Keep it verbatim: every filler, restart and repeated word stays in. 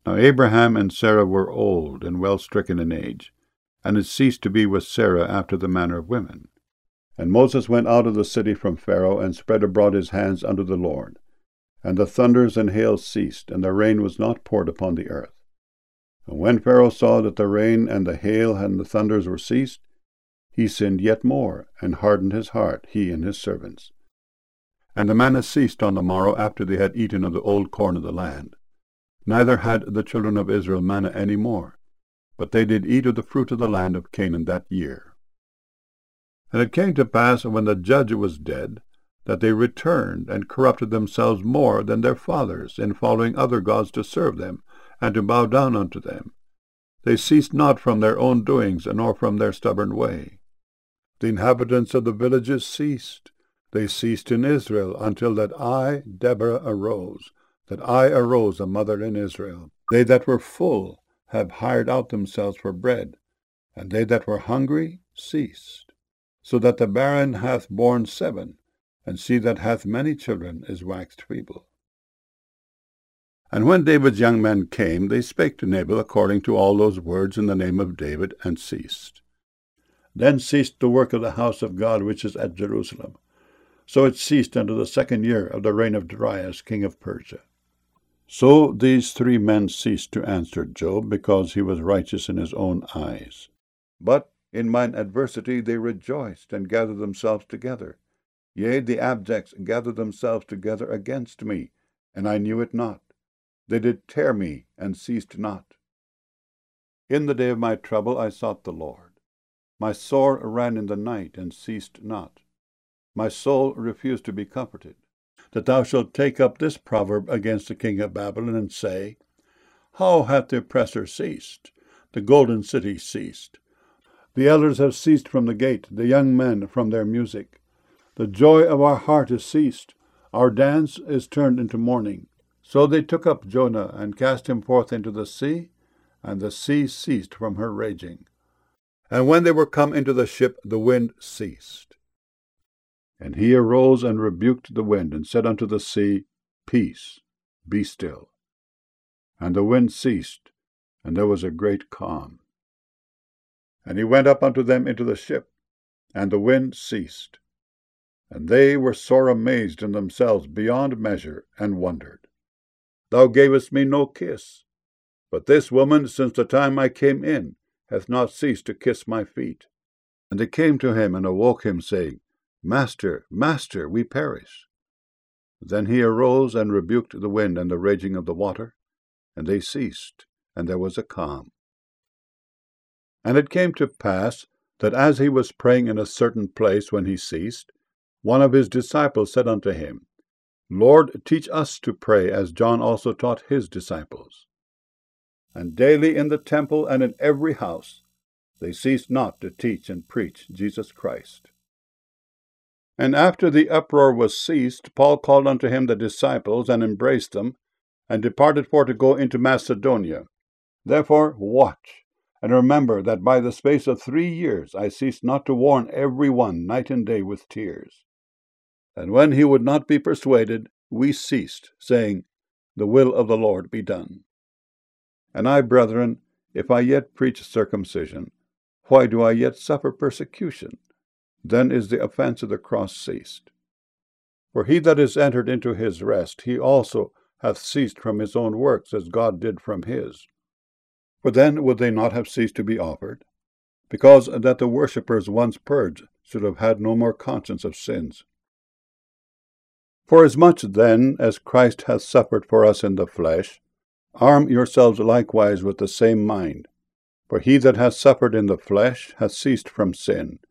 Now Abraham and Sarah were old and well stricken in age, and it ceased to be with Sarah after the manner of women. And Moses went out of the city from Pharaoh, and spread abroad his hands unto the Lord. And the thunders and hail ceased, and the rain was not poured upon the earth. And when Pharaoh saw that the rain and the hail and the thunders were ceased, he sinned yet more, and hardened his heart, he and his servants. And the manna ceased on the morrow after they had eaten of the old corn of the land. Neither had the children of Israel manna any more, but they did eat of the fruit of the land of Canaan that year. And it came to pass, when the judge was dead, that they returned and corrupted themselves more than their fathers, in following other gods to serve them, and to bow down unto them. They ceased not from their own doings, nor from their stubborn way. The inhabitants of the villages ceased. They ceased in Israel, until that I, Deborah, arose, that I arose a mother in Israel. They that were full have hired out themselves for bread, and they that were hungry ceased. So that the barren hath borne seven, and she that hath many children is waxed feeble. And when David's young men came, they spake to Nabal according to all those words in the name of David, and ceased. Then ceased the work of the house of God which is at Jerusalem. So it ceased unto the second year of the reign of Darius king of Persia. So these three men ceased to answer Job, because he was righteous in his own eyes. But in mine adversity they rejoiced, and gathered themselves together. Yea, the abjects gathered themselves together against me, and I knew it not. They did tear me, and ceased not. In the day of my trouble I sought the Lord. My sore ran in the night, and ceased not. My soul refused to be comforted. That thou shalt take up this proverb against the king of Babylon, and say, How hath the oppressor ceased? The golden city ceased. The elders have ceased from the gate, the young men from their music. The joy of our heart is ceased. Our dance is turned into mourning. So they took up Jonah, and cast him forth into the sea, and the sea ceased from her raging. And when they were come into the ship, the wind ceased. And he arose and rebuked the wind, and said unto the sea, Peace, be still. And the wind ceased, and there was a great calm. And he went up unto them into the ship, and the wind ceased. And they were sore amazed in themselves beyond measure, and wondered. Thou gavest me no kiss, but this woman, since the time I came in, hath not ceased to kiss my feet. And they came to him, and awoke him, saying, Master, Master, we perish. Then he arose and rebuked the wind and the raging of the water, and they ceased, and there was a calm. And it came to pass that as he was praying in a certain place when he ceased, one of his disciples said unto him, Lord, teach us to pray, as John also taught his disciples. And daily in the temple and in every house they ceased not to teach and preach Jesus Christ. And after the uproar was ceased, Paul called unto him the disciples, and embraced them, and departed for to go into Macedonia. Therefore watch, and remember that by the space of three years I ceased not to warn every one night and day with tears. And when he would not be persuaded, we ceased, saying, The will of the Lord be done. And I, brethren, if I yet preach circumcision, why do I yet suffer persecution? Then is the offense of the cross ceased. For he that is entered into his rest, he also hath ceased from his own works, as God did from his. For then would they not have ceased to be offered? Because that the worshippers once purged should have had no more conscience of sins. Forasmuch then as Christ hath suffered for us in the flesh, arm yourselves likewise with the same mind. For he that hath suffered in the flesh hath ceased from sin,